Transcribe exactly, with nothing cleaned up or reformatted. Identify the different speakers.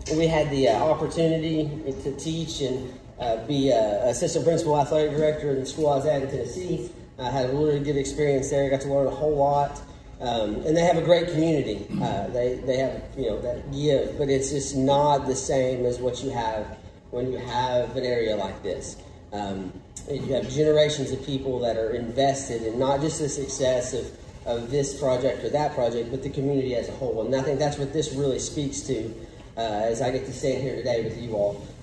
Speaker 1: we had the uh, opportunity to teach and uh, be uh, assistant principal athletic director in the school I was at in Tennessee. I had a really good experience there. Got to learn a whole lot. Um, and they have a great community. Uh, they, they have, you know, that give, but it's just not the same as what you have when you have an area like this. Um, you have generations of people that are invested in not just the success of, of this project or that project, but the community as a whole. And I think that's what this really speaks to uh, as I get to stand here today with you all.